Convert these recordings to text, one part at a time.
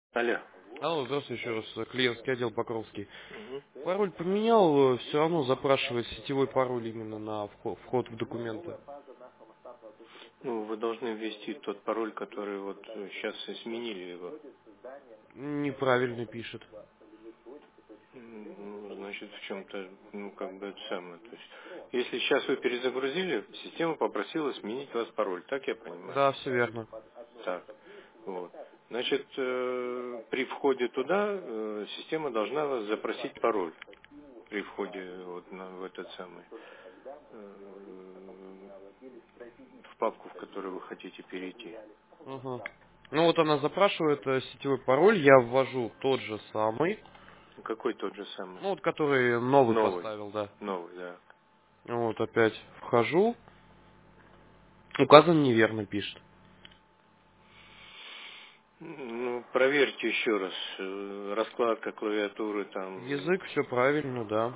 Алло. Алло, здравствуйте еще раз. Клиентский отдел Покровский. Мгм. Пароль поменял, все равно запрашивает сетевой пароль именно на вход в документы. Ну, вы должны ввести тот пароль, который вот сейчас изменили его. Неправильно пишет. Ну, значит, в чем-то, ну, как бы это самое. То есть, если сейчас вы перезагрузили, система попросила сменить у вас пароль, так я понимаю? Да, все верно. Так. Вот. Значит, при входе туда система должна вас запросить пароль при входе вот в этот самый в папку, в которую вы хотите перейти. Угу. Ну вот она запрашивает сетевой пароль, я ввожу тот же самый, Какой тот же самый? ну вот который новый Новый. поставил, да. Новый, да. Вот опять вхожу, указан неверно пишет. Ну, проверьте еще раз. Раскладка клавиатуры там. Язык все правильно, да.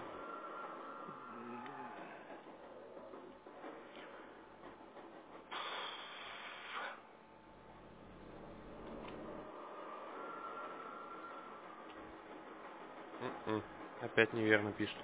М-м. Опять неверно пишет.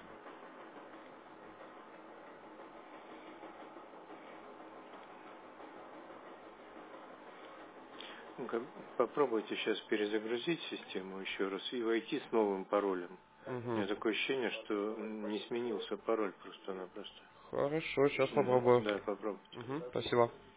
Ну-ка, попробуйте сейчас перезагрузить систему еще раз и войти с новым паролем. У Угу. меня такое ощущение, что не сменился пароль просто-напросто. Хорошо, сейчас Мгм. попробую. Да, попробуйте. Угу. Спасибо.